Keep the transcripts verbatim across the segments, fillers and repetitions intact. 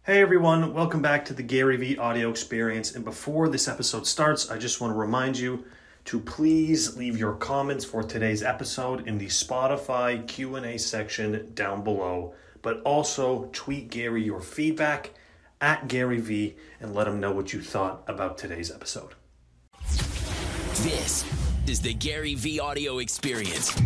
Hey everyone, welcome back to the Gary Vee audio experience. And before this episode starts, I just want to remind you to please leave your comments for today's episode in the Spotify Q and A section down below. But also tweet Gary your feedback at Gary Vee and let him know what you thought about today's episode. This is the Gary Vee audio experience.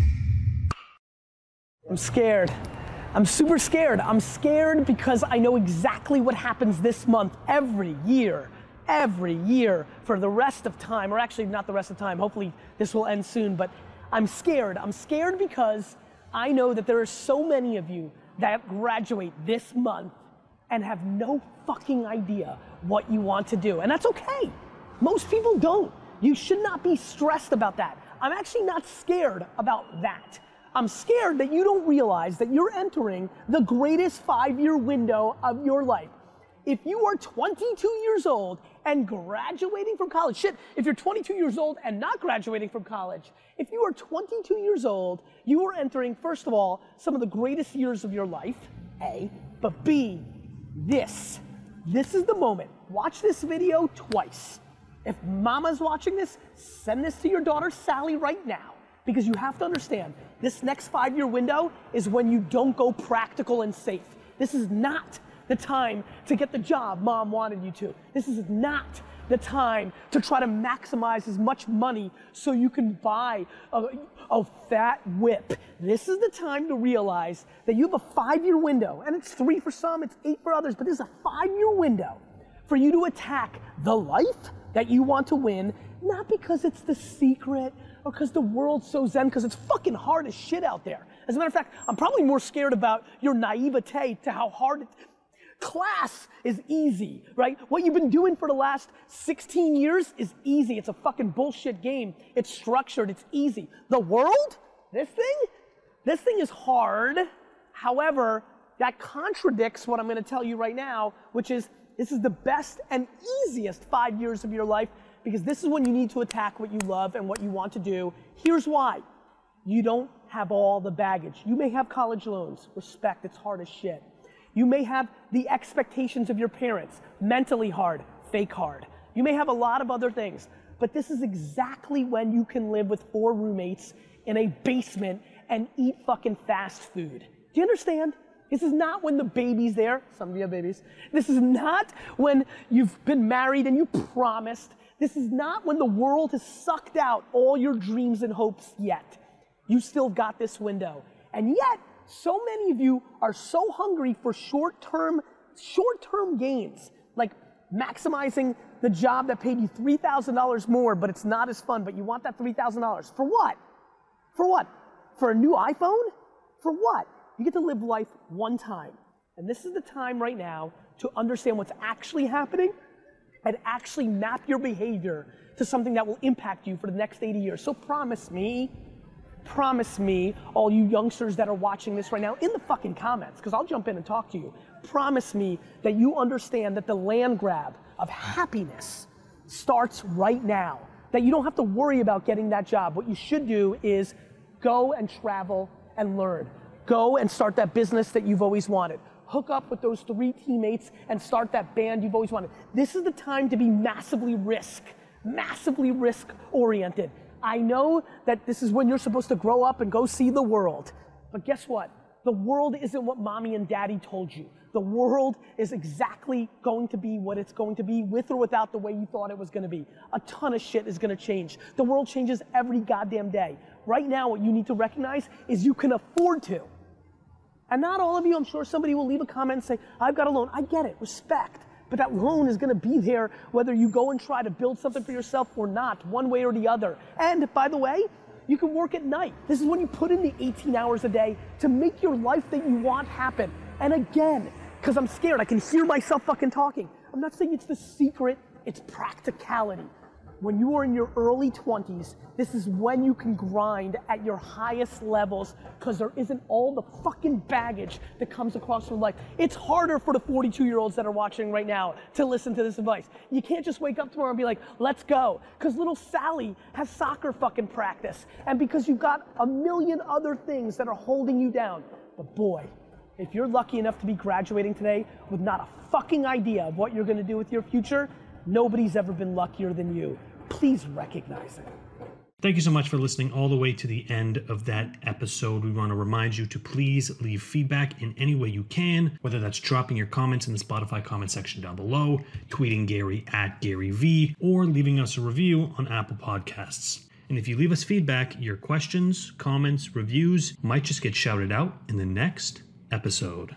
I'm scared. I'm super scared. I'm scared because I know exactly what happens this month, every year, every year for the rest of time, or actually not the rest of time. Hopefully this will end soon, but I'm scared. I'm scared because I know that there are so many of you that graduate this month and have no fucking idea what you want to do. And that's okay. Most people don't. You should not be stressed about that. I'm actually not scared about that. I'm scared that you don't realize that you're entering the greatest five-year window of your life. If you are twenty-two years old and graduating from college, shit, if you're twenty-two years old and not graduating from college, if you are twenty-two years old, you are entering, first of all, some of the greatest years of your life, A, but B, this. This is the moment. Watch this video twice. If mama's watching this, send this to your daughter Sally right now. Because you have to understand, this next five-year window is when you don't go practical and safe. This is not the time to get the job mom wanted you to. This is not the time to try to maximize as much money so you can buy a, a fat whip. This is the time to realize that you have a five-year window, and it's three for some, it's eight for others, but this is a five-year window for you to attack the life that you want to win, not because it's the secret or because the world's so zen, because it's fucking hard as shit out there. As a matter of fact, I'm probably more scared about your naivete to how hard it, class is easy, right? What you've been doing for the last sixteen years is easy. It's a fucking bullshit game. It's structured, it's easy. The world, this thing, this thing is hard. However, that contradicts what I'm gonna tell you right now, which is this is the best and easiest five years of your life, because this is when you need to attack what you love and what you want to do. Here's why. You don't have all the baggage. You may have college loans. Respect, it's hard as shit. You may have the expectations of your parents. Mentally hard, fake hard. You may have a lot of other things. But this is exactly when you can live with four roommates in a basement and eat fucking fast food. Do you understand? This is not when the baby's there. Some of you have babies. This is not when you've been married and you promised. This is not when the world has sucked out all your dreams and hopes yet. You still got this window. And yet, so many of you are so hungry for short-term, short-term gains, like maximizing the job that paid you three thousand dollars more, but it's not as fun, but you want that three thousand dollars. For what? For what? For a new iPhone? For what? You get to live life one time. And this is the time right now to understand what's actually happening and actually map your behavior to something that will impact you for the next eighty years. So promise me, promise me, all you youngsters that are watching this right now, in the fucking comments, because I'll jump in and talk to you, promise me that you understand that the land grab of happiness starts right now. That you don't have to worry about getting that job. What you should do is go and travel and learn. Go and start that business that you've always wanted. Hook up with those three teammates and start that band you've always wanted. This is the time to be massively risk, massively risk oriented. I know that this is when you're supposed to grow up and go see the world, but guess what? The world isn't what mommy and daddy told you. The world is exactly going to be what it's going to be, with or without the way you thought it was gonna be. A ton of shit is gonna change. The world changes every goddamn day. Right now, what you need to recognize is you can afford to. And not all of you, I'm sure somebody will leave a comment and say, I've got a loan. I get it, respect. But that loan is gonna be there whether you go and try to build something for yourself or not, one way or the other. And by the way, you can work at night. This is when you put in the eighteen hours a day to make your life that you want happen. And again, because I'm scared, I can hear myself fucking talking. I'm not saying it's the secret, it's practicality. When you are in your early twenties, this is when you can grind at your highest levels, because there isn't all the fucking baggage that comes across your life. It's harder for the forty-two year olds that are watching right now to listen to this advice. You can't just wake up tomorrow and be like, let's go. Because little Sally has soccer fucking practice. And because you've got a million other things that are holding you down. But boy, If you're lucky enough to be graduating today with not a fucking idea of what you're gonna do with your future, nobody's ever been luckier than you. Please recognize it. Thank you so much for listening all the way to the end of that episode. We want to remind you to please leave feedback in any way you can, whether that's dropping your comments in the Spotify comment section down below, tweeting Gary at Gary V, or leaving us a review on Apple Podcasts. And if you leave us feedback, your questions, comments, reviews might just get shouted out in the next episode.